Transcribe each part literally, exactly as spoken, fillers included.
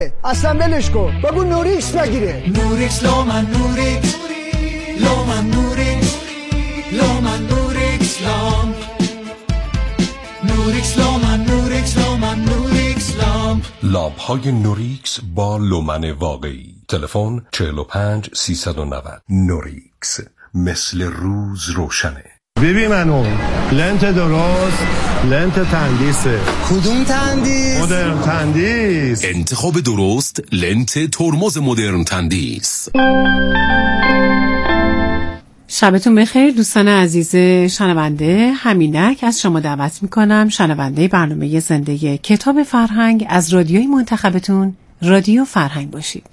اصلا ولش کن، بگو نوریکس بگیره. نوریکس لامن نوریکس لامن نوریکس لامن نوریکس لام نوریکس لامن نوریکس لامن نوریکس لام. لامپ های نوریکس با لومن واقعی. تلفن چهل و پنج سیصد و نود. نوریکس، مثل روز روشنه. ببین منو لنت درست، لنت تندیسه. کدوم تندیس؟ مدرن تندیس. انتخاب درست، لنت ترمز مدرن تندیس. شبتون بخیر دوستان عزیز شنونده. همینک از شما دعوت میکنم شنونده برنامه زنده کتاب فرهنگ از رادیوی منتخبتون، رادیو فرهنگ باشید.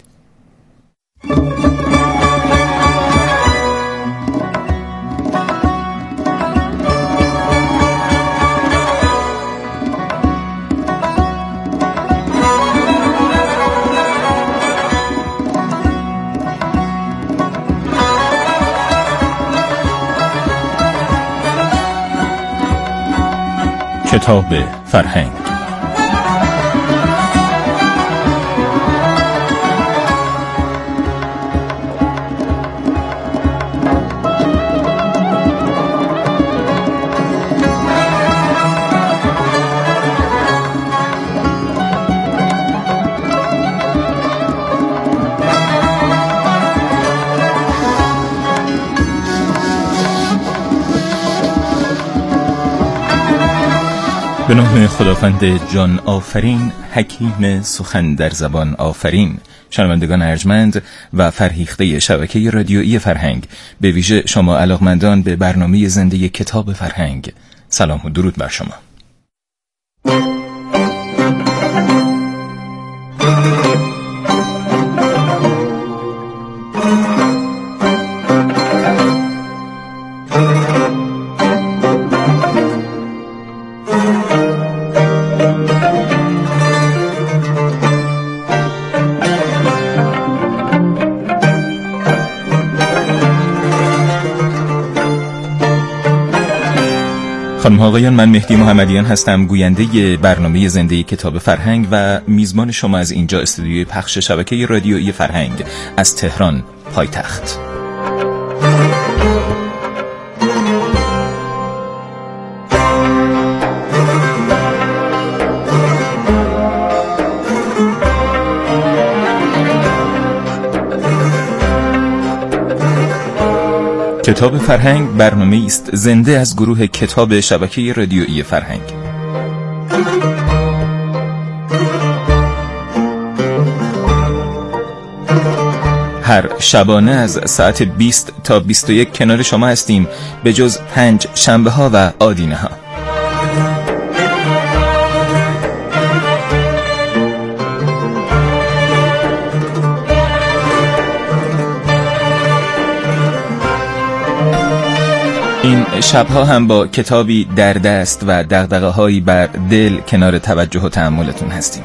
کتاب فرهنگ. به نام خداوند جان آفرین، حکیم سخن در زبان آفرین. شنوندگان ارجمند و فرهیخته شبکه رادیویی فرهنگ، به ویژه شما علاقمندان به برنامه زنده کتاب فرهنگ، سلام و درود بر شما. خانم ها آقایان، من مهدی محمدیان هستم، گوینده برنامه زنده کتاب فرهنگ و میزبان شما از اینجا استودیوی پخش شبکه رادیویی فرهنگ از تهران پایتخت. کتاب فرهنگ برنامه است زنده از گروه کتاب شبکه رادیویی فرهنگ. هر شبانه از ساعت بیست تا بیست و یک کنار شما هستیم، به جز پنج شنبه ها و آدینه ها. این شبها هم با کتابی در دست و دغدغه‌هایی بر دل کنار توجه و تأملتون هستیم.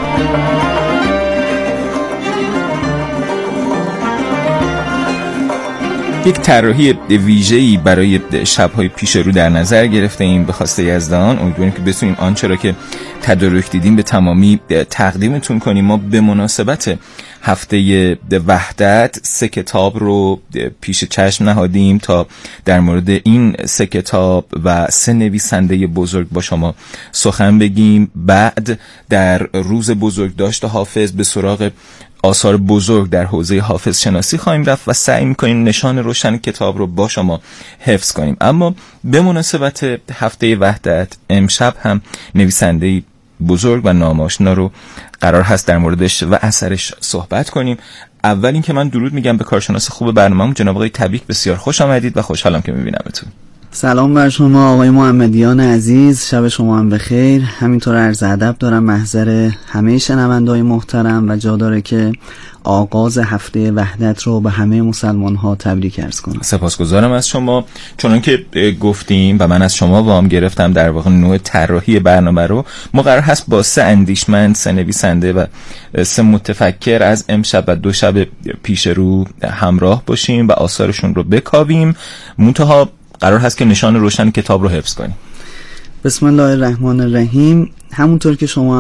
یک طراحی ویژه‌ای برای شب‌های پیش رو در نظر گرفته ایم به خواسته یزدان. امیدواریم که بتونیم آنچه را که تدارک دیدیم به تمامی تقدیمتون کنیم. ما به مناسبت هفته وحدت سه کتاب رو پیش چشم نهادیم تا در مورد این سه کتاب و سه نویسنده بزرگ با شما سخن بگیم. بعد در روز بزرگداشت حافظ به سراغ آثار بزرگ در حوزه حافظ شناسی خواهیم رفت و سعی می‌کنیم نشان روشن کتاب رو با شما حفظ کنیم. اما به مناسبت هفته وحدت امشب هم نویسنده بزرگ و ناماشنا رو قرار هست در موردش و اثرش صحبت کنیم. اول این که من درود میگم به کارشناس خوب برنامه‌مون جناب آقای تبریک. بسیار خوش آمدید و خوشحالم که می‌بینمتون. سلام بر شما آقای محمدیان عزیز، شب شما هم بخیر. همینطور عرض ادب دارم محضر همه شنونده‌های محترم و جا داره که آغاز هفته وحدت رو به همه مسلمان ها تبریک عرض کنم. سپاسگزارم از شما. چون که گفتیم و من از شما وام گرفتم در واقع نوع طراحی برنامه رو، ما قرار هست با سه اندیشمند، سه نویسنده و سه متفکر از امشب و دو شب پیش رو همراه باشیم و آثارشون رو بکاویم. منتها قرار هست که نشان روشن کتاب رو حفظ کنیم. بسم الله الرحمن الرحیم. همونطور که شما هم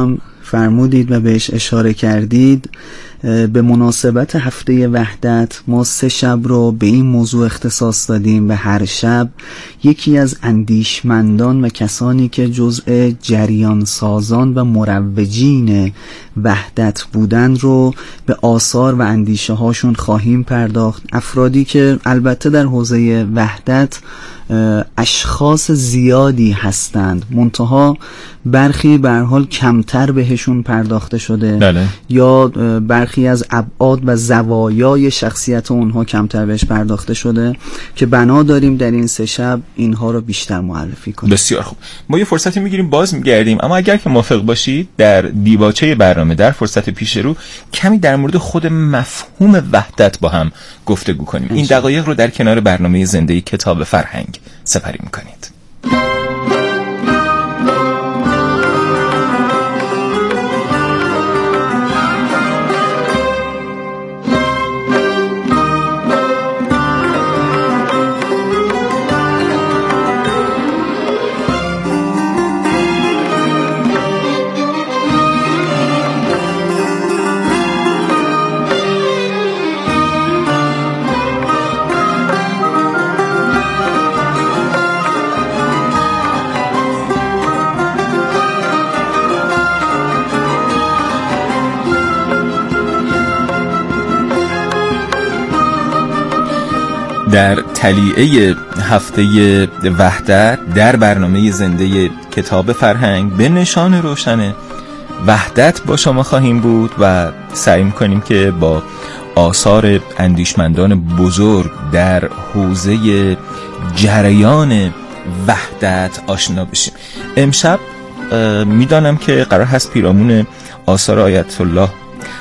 فرمودید و بهش اشاره کردید، به مناسبت هفته وحدت ما سه شب رو به این موضوع اختصاص دادیم و هر شب یکی از اندیشمندان و کسانی که جزء جریان سازان و مروجین وحدت بودند رو به آثار و اندیشه هاشون خواهیم پرداخت. افرادی که البته در حوزه وحدت اشخاص زیادی هستند، منتها برخی به هر حال کمتر بهشون پرداخته شده بله. یا برخی از ابعاد و زوایای شخصیت اونها کمتر بهش پرداخته شده که بنا داریم در این سه شب اینها رو بیشتر معرفی کنیم. بسیار خوب، ما یه فرصتی میگیریم باز میگردیم، اما اگر که موافق باشید در دیباچه برنامه در فرصت پیش رو کمی در مورد خود مفهوم وحدت با هم گفتگو کنیم. این دقایق رو در کنار برنامه زنده کتاب فرهنگ سپری میکنید. در تلیعه هفته وحدت در برنامه زنده کتاب فرهنگ به نشان روشن وحدت با شما خواهیم بود و سعی می‌کنیم که با آثار اندیشمندان بزرگ در حوزه جریان وحدت آشنا بشیم. امشب میدانم که قرار هست پیرامون آثار آیت الله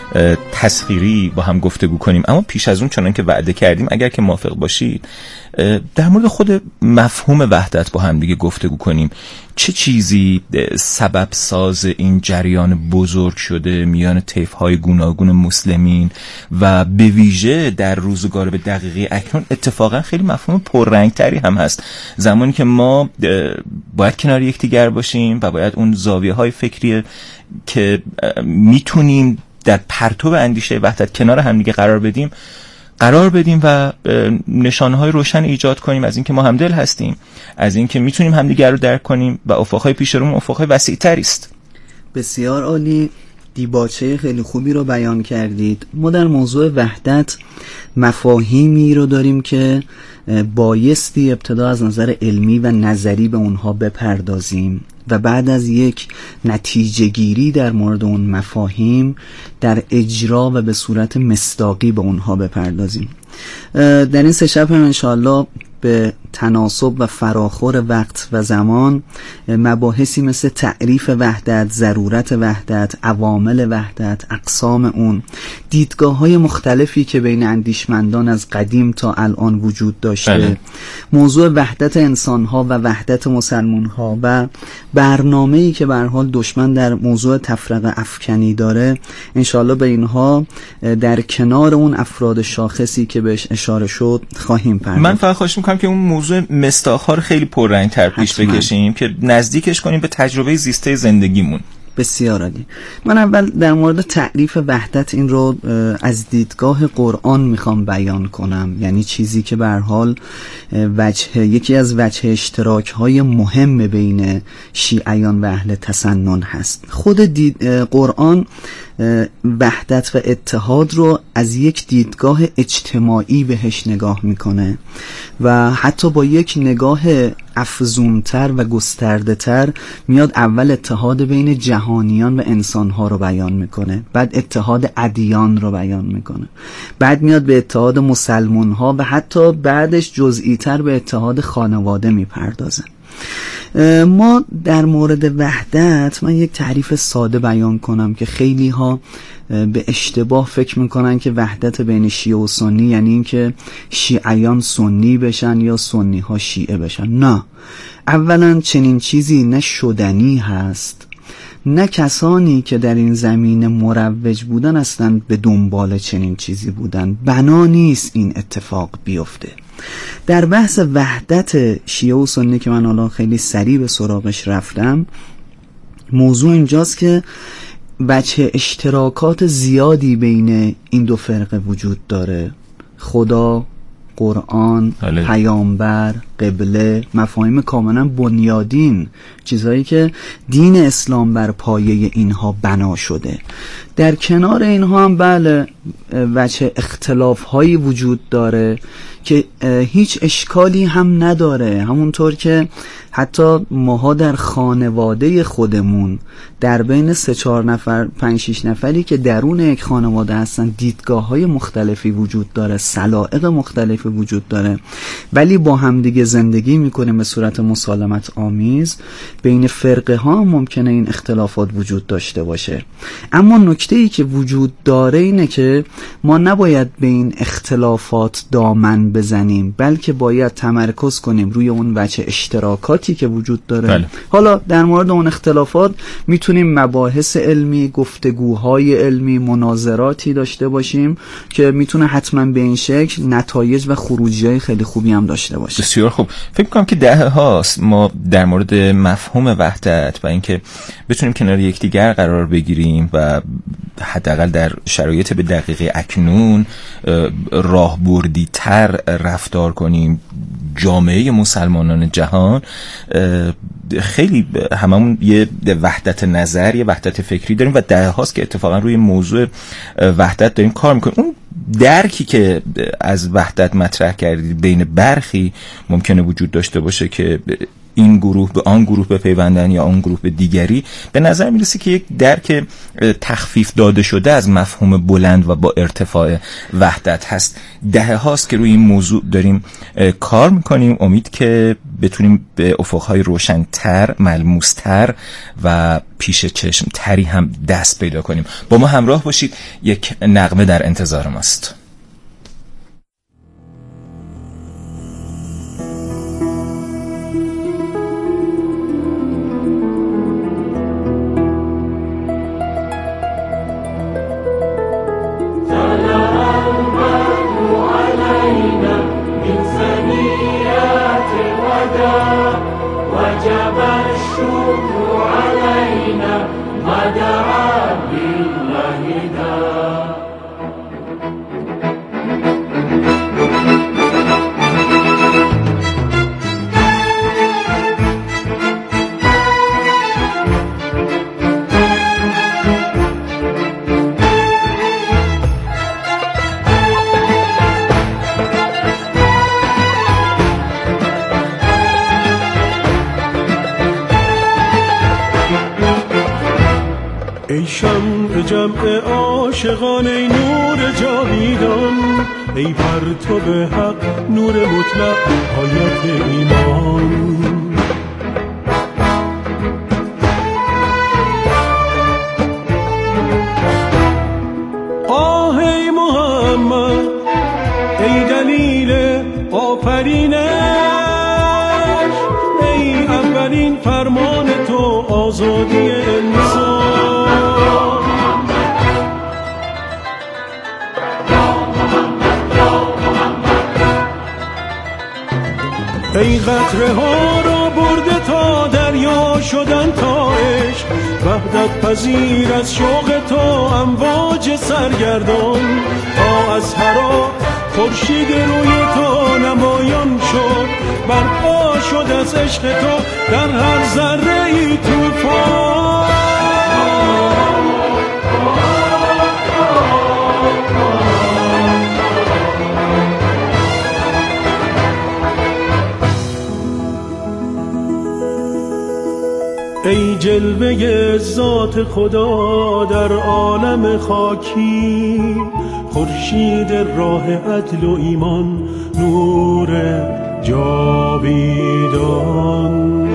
تسخیری با هم گفتگو کنیم، اما پیش از اون چنان که وعده کردیم اگر که موافق باشید در مورد خود مفهوم وحدت با هم دیگه گفتگو کنیم. چه چیزی سبب ساز این جریان بزرگ شده میان طیف‌های گوناگون مسلمین و به ویژه در روزگار به دقیقه اکنون اتفاقا خیلی مفهوم پررنگتری هم هست، زمانی که ما باید کنار یکدیگر باشیم و باید اون زاویه‌های فکری که میتونیم در پرتو اندیشه وحدت کنار هم دیگه قرار بدیم قرار بدیم و نشانه‌های روشن ایجاد کنیم از اینکه ما همدل هستیم، از اینکه میتونیم همدیگر رو درک کنیم و افق‌های پیش رومون افق‌های وسیع‌تری است. بسیار عالی، دیباچه خیلی خوبی رو بیان کردید. ما در موضوع وحدت مفاهیمی رو داریم که بایستی ابتدا از نظر علمی و نظری به اونها بپردازیم و بعد از یک نتیجه گیری در مورد اون مفاهیم در اجرا و به صورت مصداقی به اونها بپردازیم. در این سه شب هم انشاءالله به تناسب و فراخور وقت و زمان مباحثی مثل تعریف وحدت، ضرورت وحدت، عوامل وحدت، اقسام اون، دیدگاه‌های مختلفی که بین اندیشمندان از قدیم تا الان وجود داشته، بله. موضوع وحدت انسان‌ها و وحدت مسلمان‌ها و برنامه‌ای که به هر حال دشمن در موضوع تفرقه افکنی داره، انشاءالله به اینها در کنار اون افراد شاخصی که بهش اشاره شد خواهیم پرداخت. من فقط خواهش می‌کنم که اون موضوع مستاخ‌ها رو خیلی پررنگ‌تر پیش بکشیم که نزدیکش کنیم به تجربه زیسته زندگیمون. بسیار عالی. من اول در مورد تعریف وحدت این رو از دیدگاه قرآن میخوام بیان کنم، یعنی چیزی که به هر حال وجه یکی از وجه اشتراک‌های مهم بین شیعیان و اهل تسنن هست. خود دید قرآن وحدت و اتحاد رو از یک دیدگاه اجتماعی بهش نگاه میکنه و حتی با یک نگاه افزونتر و گسترده تر میاد اول اتحاد بین جهانیان و انسانها رو بیان میکنه، بعد اتحاد ادیان رو بیان میکنه، بعد میاد به اتحاد مسلمانها و حتی بعدش جزئی تر به اتحاد خانواده میپردازه. ما در مورد وحدت من یک تعریف ساده بیان کنم که خیلی ها به اشتباه فکر میکنن که وحدت بین شیعه و سنی یعنی این که شیعیان سنی بشن یا سنی ها شیعه بشن. نه، اولا چنین چیزی نه شدنی هست، نه کسانی که در این زمینه مروج بودن اصلا به دنبال چنین چیزی بودن. بنا نیست این اتفاق بیفته. در بحث وحدت شیعه و سنی که من الان خیلی سریع به سراغش رفتم، موضوع اینجاست که بچه اشتراکات زیادی بین این دو فرقه وجود داره. خدا، قرآن، بله. پیامبر، قبله، مفاهیم کاملا بنیادین، چیزهایی که دین اسلام بر پایه اینها بنا شده. در کنار اینها هم بله وجه اختلاف هایی وجود داره که هیچ اشکالی هم نداره. همونطور که حتی ماها در خانواده خودمون در بین سه چهار نفر پنج شیش نفری که درون یک خانواده هستن دیدگاه های مختلفی وجود داره، سلائق مختلفی وجود داره، ولی با همدیگه زندگی میکنیم به صورت مسالمت آمیز. بین فرقه ها ممکنه این اختلافات وجود داشته باشه، اما نکته ای که وجود داره اینه که ما نباید به این اختلافات دامن بزنیم، بلکه باید تمرکز کنیم روی اون وجه اشتراکاتی که وجود داره. بله. حالا در مورد اون اختلافات میتونیم مباحث علمی، گفتگوهای علمی، مناظراتی داشته باشیم که میتونه حتما به این شکل نتایج و خروجی‌های خیلی خوبی هم داشته باشه. بسیار خوب. فکر کنم که دهه هاست ما در مورد مفهوم وحدت و اینکه بتونیم کنار یکدیگر قرار بگیریم و حداقل در شرایط به دقیقه اکنون راهبردی تر رفتار کنیم، جامعه مسلمانان جهان خیلی هممون یه وحدت نظر، یه وحدت فکری داریم و دهه هاست که اتفاقا روی موضوع وحدت داریم کار میکنیم. اون درکی که از وحدت مطرح کردید بین برخی ممکنه وجود داشته باشه که این گروه به آن گروه بپیوندن یا آن گروه به دیگری، به نظر میرسه که یک درک تخفیف داده شده از مفهوم بلند و با ارتفاع وحدت هست. دهه هاست که روی این موضوع داریم کار میکنیم. امید که بتونیم به افقهای روشن‌تر، ملموس‌تر و پیش چشم تری هم دست پیدا کنیم. با ما همراه باشید، یک نغمه در انتظار ماست. ای شمع جمع عاشقان، ای نور جاویدان، ای پرتو حق، نور مطلق، حیات ایمان. آه ای محمد، ای دلیل آفرینش، ای اولین فرمان تو، آزادی انسان. ای قطره ها را برده تا دریا شدن تا عشق، وحدت پذیر از شوق تو امواج سرگردان. تا از هرا خورشید روی تو نمایان شد، برپا شد از عشق تو در هر ذره ای طوفان. ای جلوه ذات خدا در عالم خاکی، خورشید راه عدل و ایمان، نور جاویدان.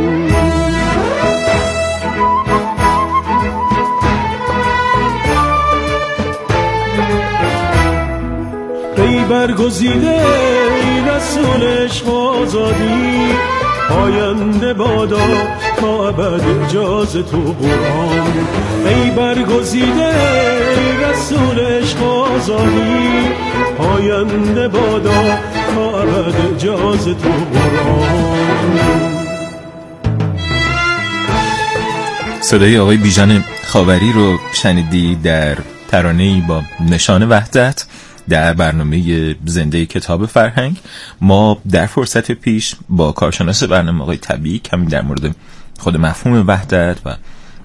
ای برگزیده، ای رسول عشق و آزادی، پاینده بادا تا ابد اجاز تو قرآن. ای برگزیده، ای رسول عشق و آزادی، پاینده بادا تا ابد اجاز تو قرآن. صدای آقای بیژن خاوری رو شنیدی در ترانه‌ای با نشان وحدت در برنامه زنده کتاب فرهنگ. ما در فرصت پیش با کارشناس برنامه آقای طبیعی کمی در مورد خود مفهوم وحدت و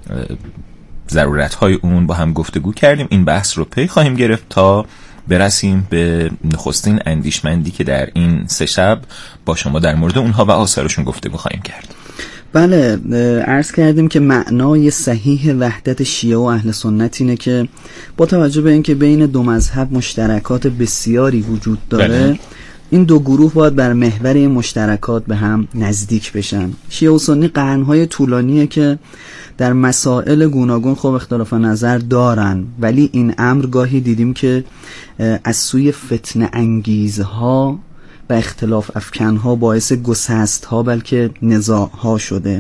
ضرورت‌های اون با هم گفتگو کردیم. این بحث رو پی خواهیم گرفت تا برسیم به نخستین اندیشمندی که در این سه شب با شما در مورد اونها و آثارشون گفتگو خواهیم کرد. بله، عرض کردیم که معنای صحیح وحدت شیعه و اهل سنت اینه که با توجه به اینکه بین دو مذهب مشترکات بسیاری وجود داره، بله، این دو گروه باید بر محور این مشترکات به هم نزدیک بشن. شیعه و سنی قرنهای طولانیه که در مسائل گوناگون خب اختلاف نظر دارن، ولی این امر گاهی دیدیم که از سوی فتنه انگیزها و اختلاف افکنها باعث گسستها بلکه نزاعها شده،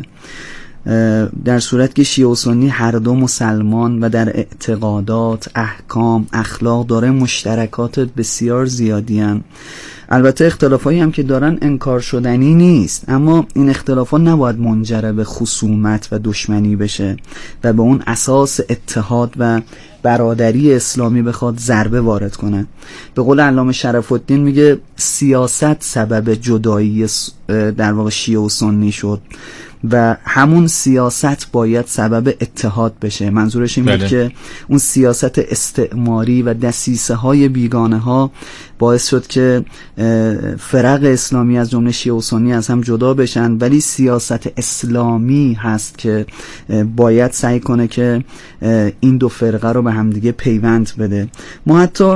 در صورت که شیعه و سنی هر دو مسلمان و در اعتقادات، احکام، اخلاق داره مشترکات بسیار زیادی هن. البته اختلافایی هم که دارن انکار شدنی نیست، اما این اختلافات نباید منجر به خصومت و دشمنی بشه و به اون اساس اتحاد و برادری اسلامی بخواد ضربه وارد کنه. به قول علامه شرف الدین میگه سیاست سبب جدایی در واقع شیعه و سنی شد و همون سیاست باید سبب اتحاد بشه. منظورش این بود بله. که اون سیاست استعماری و دسیسه های بیگانه ها باعث شد که فرق اسلامی از جمله شیعه و سنی از هم جدا بشن، ولی سیاست اسلامی هست که باید سعی کنه که این دو فرقه رو به همدیگه پیوند بده. ما حتی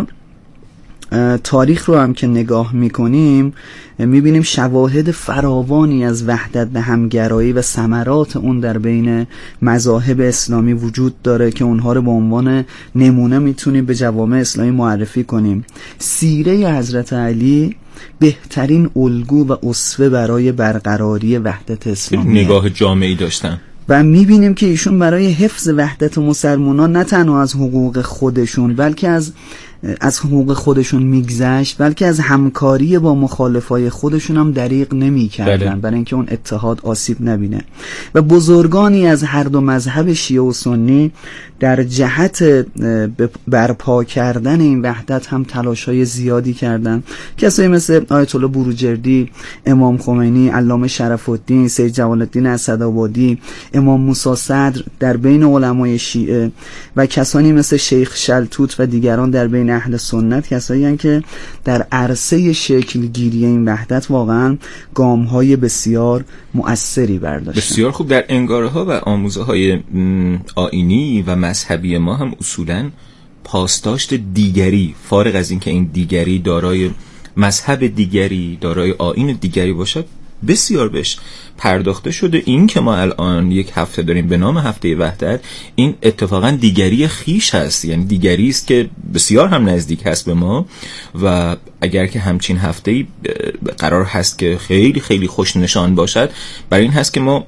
تاریخ رو هم که نگاه میکنیم میبینیم شواهد فراوانی از وحدت و همگرایی و ثمرات اون در بین مذاهب اسلامی وجود داره که اونها رو به عنوان نمونه میتونیم به جوامع اسلامی معرفی کنیم. سیره حضرت علی بهترین الگو و اسوه برای برقراری وحدت اسلامی، نگاه جامعی داشتن و میبینیم که ایشون برای حفظ وحدت مسلمانان نه تنها از حقوق خودشون بلکه از از حقوق خودشون میگذشت، بلکه از همکاری با مخالفای خودشون هم دریغ نمی کردن برای اینکه اون اتحاد آسیب نبینه. و بزرگانی از هر دو مذهب شیعه و سنی در جهت برپا کردن این وحدت هم تلاش‌های زیادی کردن. کسایی مثل آیت الله بروجردی، امام خمینی، علامه شرف الدین، سید جلال الدین اسدآبادی، امام موسی صدر در بین علمای شیعه و کسانی مثل شیخ شلتوت و دیگران در بین اهل سنت، کسایی هستند که در عرصه شکل گیری این وحدت واقعا گام‌های بسیار مؤثری برداشتن. بسیار خوب. در انگاره‌ها و آموزه‌های آیینی و مذهبی ما هم اصولاً پاسداشت دیگری، فارغ از اینکه این دیگری دارای مذهب دیگری، دارای آیین دیگری باشد، بسیار بهش پرداخته شده. این که ما الان یک هفته داریم به نام هفته وحدت، این اتفاقا دیگری خیش هست، یعنی دیگری است که بسیار هم نزدیک هست به ما و اگر که همچین هفته‌ای قرار هست که خیلی خیلی خوش نشان باشد، برای این هست که ما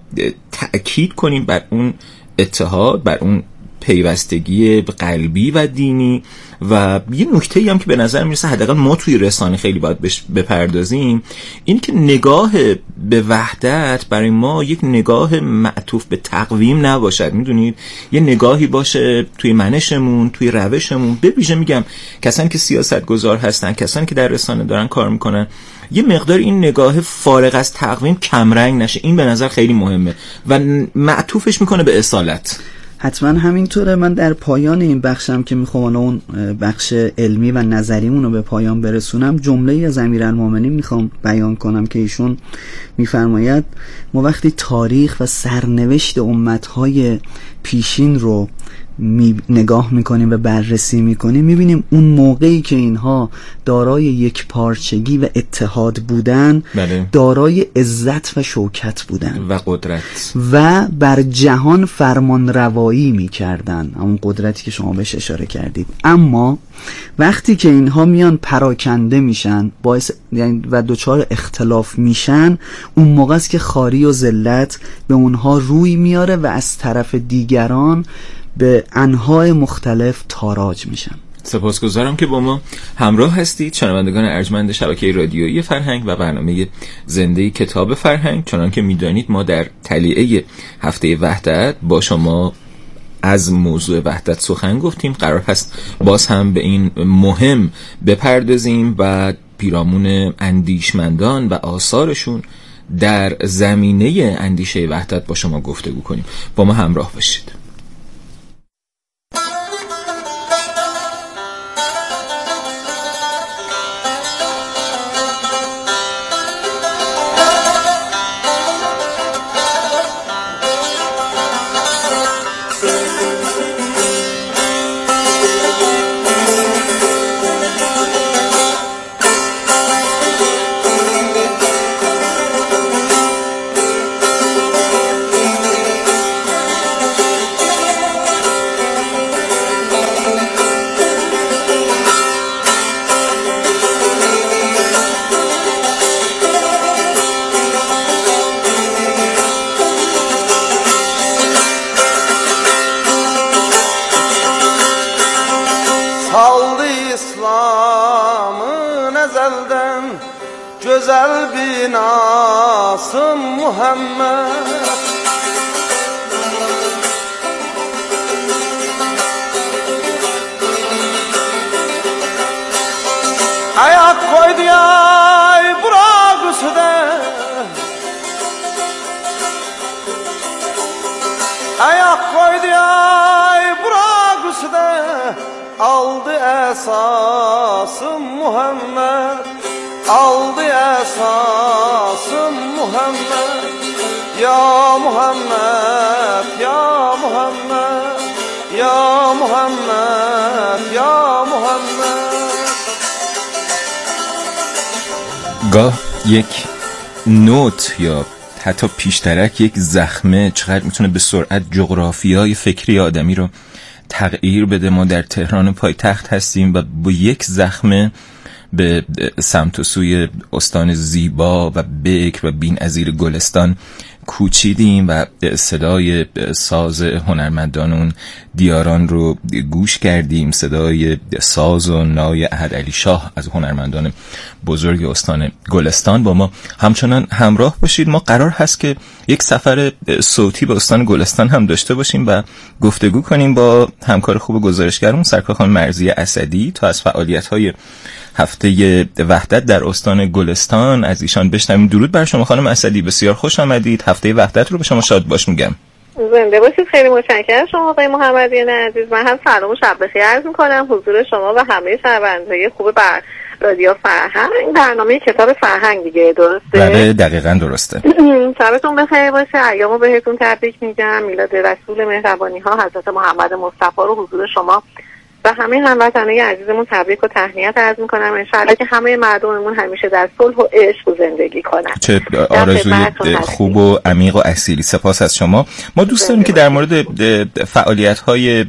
تأکید کنیم بر اون اتحاد، بر اون پیوستگی قلبی و دینی. و یه نکته‌ای هم که به نظر میرسه حداقل ما توی رسانه خیلی باید بهش بپردازیم، این که نگاه به وحدت برای ما یک نگاه معطوف به تقویم نباشد. میدونید، یه نگاهی باشه توی منشمون، توی روشمون، به ویژه میگم کسانی که سیاستگزار هستن، کسانی که در رسانه دارن کار میکنن، یه مقدار این نگاه فارغ از تقویم کمرنگ نشه. این به نظر خیلی مهمه و معطوفش میکنه به اصالت. حتما همینطوره. من در پایان این بخشم که میخوام اون بخش علمی و نظریمون رو به پایان برسونم، جمله‌ای از امیرالمومنین میخوام بیان کنم که ایشون میفرماید ما وقتی تاریخ و سرنوشت امتهای پیشین رو می نگاه میکنیم و بررسی میکنیم، میبینیم اون موقعی که اینها دارای یک پارچگی و اتحاد بودن، بله. دارای عزت و شوکت بودن و قدرت و بر جهان فرمان روایی میکردن، همون قدرتی که شما بهش اشاره کردید. اما وقتی که اینها میان پراکنده میشن باعث یعنی و دوچار اختلاف میشن، اون موقع است که خاری و ذلت به اونها روی میاره و از طرف دیگران به انواع مختلف تاراج میشن. سپاسگزارم که با ما همراه هستید شنوندگان ارجمند شبکه رادیویی فرهنگ و برنامه زنده کتاب فرهنگ. چنان که میدانید ما در تلیعه هفته وحدت با شما از موضوع وحدت سخن گفتیم. قرار هست باز هم به این مهم بپردازیم و پیرامون اندیشمندان و آثارشون در زمینه اندیشه وحدت با شما گفتگو کنیم. با ما همراه باشید. Güzel binası Muhammed Ayak koydu yay bırak üstüde Ayak koydu yay bırak üstüde Aldı esasım Muhammed Aldı esasım Muhammed Ya Muhammed Ya Muhammed Ya Muhammed Ya Muhammed گاه یک نوت یا حتی پیشترک یک زخمه چقدر میتونه به سرعت جغرافیای فکری آدمی رو تغییر بده. ما در تهران پایتخت هستیم و با یک زخمه به سمت و سوی استان زیبا و بکر و بی‌نظیر گلستان کوچیدیم و صدای ساز هنرمندان اون دیاران رو گوش کردیم. صدای ساز و نای احدعلی شاه از هنرمندان بزرگ استان گلستان. با ما همچنان همراه باشید. ما قرار هست که یک سفر صوتی به استان گلستان هم داشته باشیم و گفتگو کنیم با همکار خوب گزارشگرمون سرکار خانم مرضیه اسدی تا از فعالیت‌های هفته وحدت در استان گلستان از ایشان بشنویم. درود بر شما خانم اسدی، بسیار خوش آمدید. هفته وحدت رو به شما شاد باش میگم. زنده باشید. خیلی متشکرم شما آقای محمدیان عزیز. من هم سلام و شب بخیر عرض می‌کنم حضور شما و همه شنوندگان خوب بر رادیو فرهنگ. برنامه کتاب فرهنگ دیگه، درسته؟ بله دقیقاً درسته. شبتون بخیر باشه. ایامو بهتون تبریک میگم. میلاد رسول مهربانی ها حضرت محمد مصطفی رو حضور شما و همه هموطنای عزیزمون تبریک و تهنیت عرض می‌کنم. ان شاءالله که همه مردممون همیشه در صلح و عشق و زندگی کنن. چه آرزوی خوب و عمیق و اصیلی. سپاس از شما. ما دوست داریم که در مورد فعالیت‌های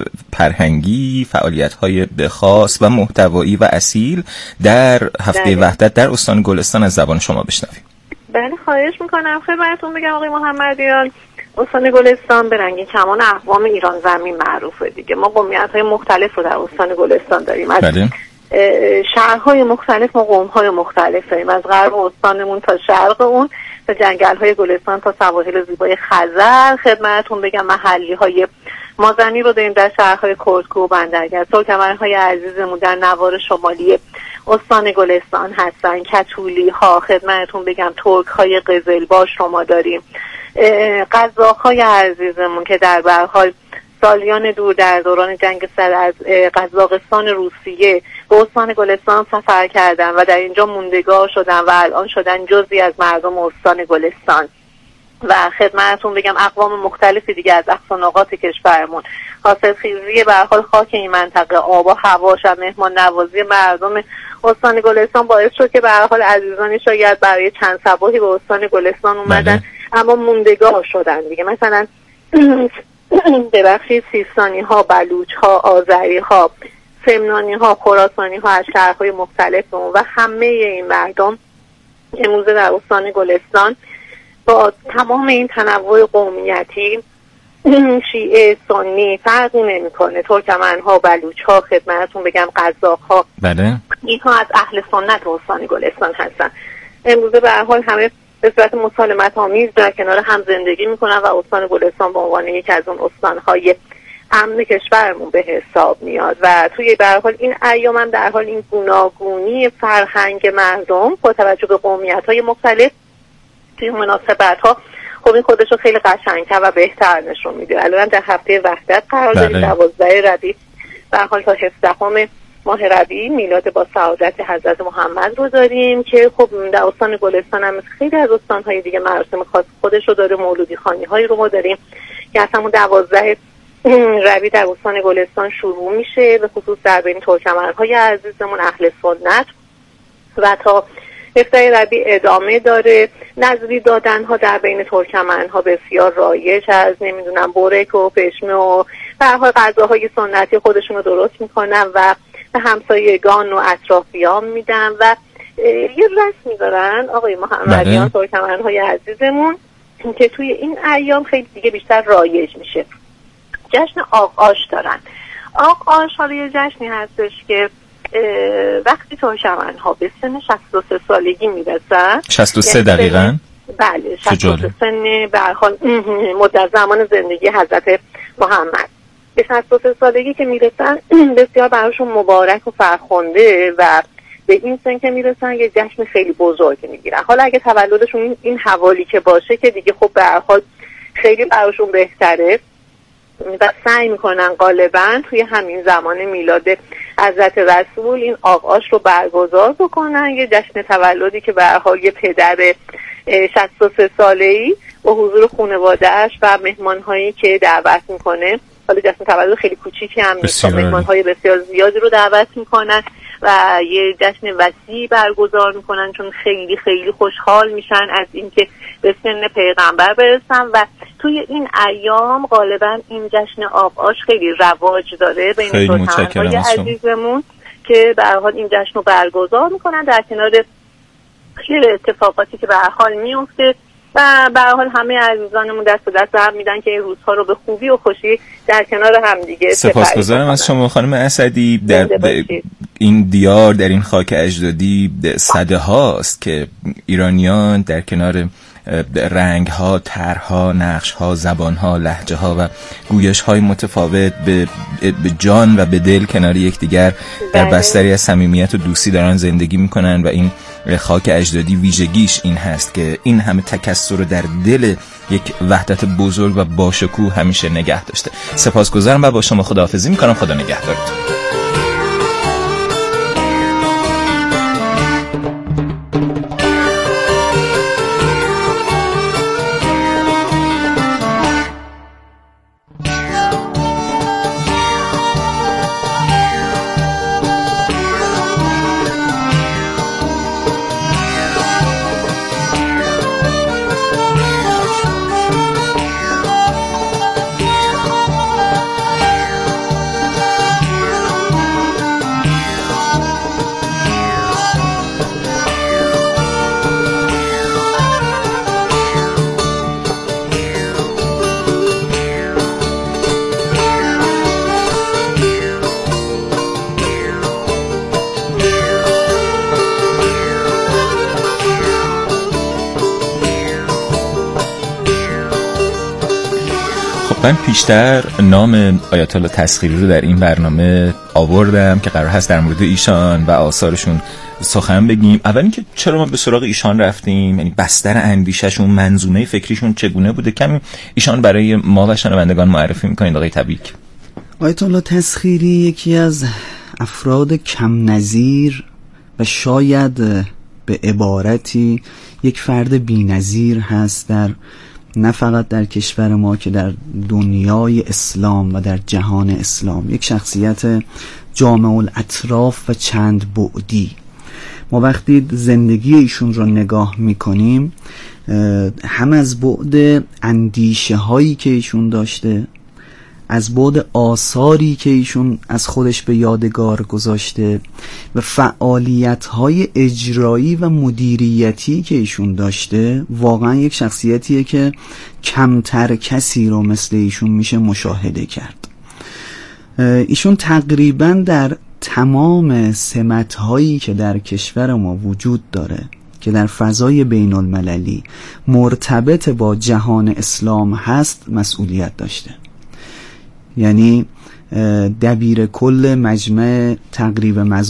فرهنگی، فعالیت‌های خاص و محتوایی و اصیل در هفته وحدت در استان گلستان از زبان شما بشنویم. بله خواهش می‌کنم. خدمتتون بگم آقای محمدیان، استان گلستان به رنگین کمان اقوام ایران زمین معروفه دیگه. ما قومیت‌های مختلف رو در استان گلستان داریم. از بله. شهرهای مختلف ما قوم‌های مختلف داریم، از غرب استانمون تا شرق اون، تا جنگل‌های گلستان تا سواحل زیبای خزر. خدمتتون بگم محلی‌های مازنی رو داریم در شهرهای کردکو و بندرگرد. ترکمن‌های عزیزمون در نوار شمالی استان گلستان هستن. کتولی‌ها، خدمتتون بگم ترک‌های قزلباش شما داریم. قزاق‌های عزیزمون که در به حال سالیان دور در دوران جنگ سرد از قزاقستان روسیه به استان گلستان سفر کردن و در اینجا موندگار شدن و الان شدن جزئی از مردم استان گلستان. و خدمتتون بگم اقوام مختلفی دیگه از اقصانقاط کشورمون. حاصلخیزی به هر حال خاک این منطقه، آب و هواش و مهمان نوازی مردم استان گلستان باعث شد که به هر حال عزیزانی شاید برای چند صباحی به استان گلستان اومدن بله. اما موندگار شدن دیگه. مثلا ببخشید سیستانی ها، بلوچ ها، آذری ها، سمنانی ها، خراسانی ها از شهرهای مختلف و همه این مردم امروزه در استان گلستان با تمام این تنوع قومیتی، شیعه، سنی فرقی نمی‌کنه، ترکمن ها، بلوچ ها، خدمتتون بگم قزاق ها، بله اینها از اهل سنت استان گلستان هستن. امروزه به هر حال همه به صورت مسالمت آمیز در کنار هم زندگی میکنن و استان گلستان به عنوان یکی از اون استان‌های امن کشورمون به حساب میاد و توی به هر حال این ایام هم در حال این گوناگونی فرهنگ مردم با توجه به قومیت‌های مختلف توی مناسبت‌ها خب این خودش رو خیلی قشنگ‌تر و بهتر نشون میده. الان در هفته وحدت قرار داریم، دوازده ربیع به هر حال تا هفدهم ماه ربیع میلاد با سعادت حضرت محمد رو داریم که خب در استان گلستان هم خیلی از استان‌های دیگه مراسم خاص خودش رو داره. مولودی خوانی‌هایی رو ما داریم که از همون دوازده ربیع در استان گلستان شروع میشه، به خصوص در بین ترکمن‌های عزیزمون اهل سنت و تا هفده ربیع ادامه داره. نذری دادن ها در بین ترکمن ها بسیار رایج از نمیدونم برک و پشمه و به هر حال غذاهای سنتی خودشون رو درست میکنن و به همسایگان و اطرافیان میدن و یه رسمی دارن آقای محمدیان ترکمن های عزیزمون که توی این ایام خیلی دیگه بیشتر رایج میشه. جشن آق آش دارن. آق آش حالا یه جشنی هستش که وقتی ترکمن ها به سن شصت و سه سالگی میرسن، شصت و سه دقیقاً، بله شصت و سه سن به هر حال مدت زمان زندگی حضرت محمد، به شصت و سه سالگی که میرسن بسیار براشون مبارک و فرخنده و به این سن که میرسن یه جشن خیلی بزرگ میگیرن. حالا اگه تولدشون این, این حوالی که باشه که دیگه خب به هر حال خیلی براشون بهتره و سعی میکنن غالبا توی همین زمان میلاد حضرت رسول این آق آش رو برگزار بکنن، یه جشن تولدی که به هر حال یه پدر شصت و سه ساله‌ای با حضور خانواده‌اش و مهمان‌هایی که دعوت میکنه، حالا جشن تولد خیلی کوچیکی هم نیست، مهمان‌های بسیار زیادی رو دعوت میکنن و یه جشن وسیع برگزار میکنن چون خیلی خیلی خوشحال میشن از اینکه به سن پیغمبر برسن و توی این ایام غالبا این جشن آق آش خیلی رواج داره بین ترکمن‌های عزیزمون که به هر حال این جشن رو برگزار میکنن در کنار خیلی اتفاقاتی که به هر حال میفته و به هر حال همه عزیزانمون دست به دست هم میدن که این روزها رو به خوبی و خوشی در کنار هم دیگه. سپاسگزارم از شما خانم اسدی. در این دیار، در این خاک اجدادی صده هاست که ایرانیان در کنار رنگ ها، طرح‌ها، نقش ها، زبان ها، لهجه ها و گویش های متفاوت به, به جان و به دل کنار یکدیگر در بستری از صمیمیت و دوستی دارن زندگی میکنن و این خاک اجدادی ویژگیش این هست که این همه تکثر رو در دل یک وحدت بزرگ و باشکوه همیشه نگه داشته. سپاسگزارم و با شما خداحافظی میکنم. خدا نگهدارتون. من پیشتر نام آیت الله تسخیری رو در این برنامه آوردم که قرار هست در مورد ایشان و آثارشون سخن بگیم. اول اینکه چرا ما به سراغ ایشان رفتیم، یعنی بستر اندیشه‌شون، منظومه فکریشون چگونه بوده، کمی ایشان برای ما و شنوندگان معرفی می‌کنید آقای تبریک. آیت الله تسخیری یکی از افراد کم نظیر و شاید به عبارتی یک فرد بی‌نظیر هست در نه فقط در کشور ما که در دنیای اسلام و در جهان اسلام. یک شخصیت جامع الاطراف و چند بعدی. ما وقتی زندگی ایشون رو نگاه میکنیم هم از بعد اندیشه هایی که ایشون داشته، از بعد آثاری که ایشون از خودش به یادگار گذاشته و فعالیت‌های اجرایی و مدیریتی که ایشون داشته، واقعا یک شخصیتیه که کمتر کسی رو مثل ایشون میشه مشاهده کرد. ایشون تقریبا در تمام سمت‌هایی که در کشور ما وجود داره که در فضای بین المللی مرتبط با جهان اسلام هست مسئولیت داشته. یعنی دبیر کل مجمع تقریب مذاهب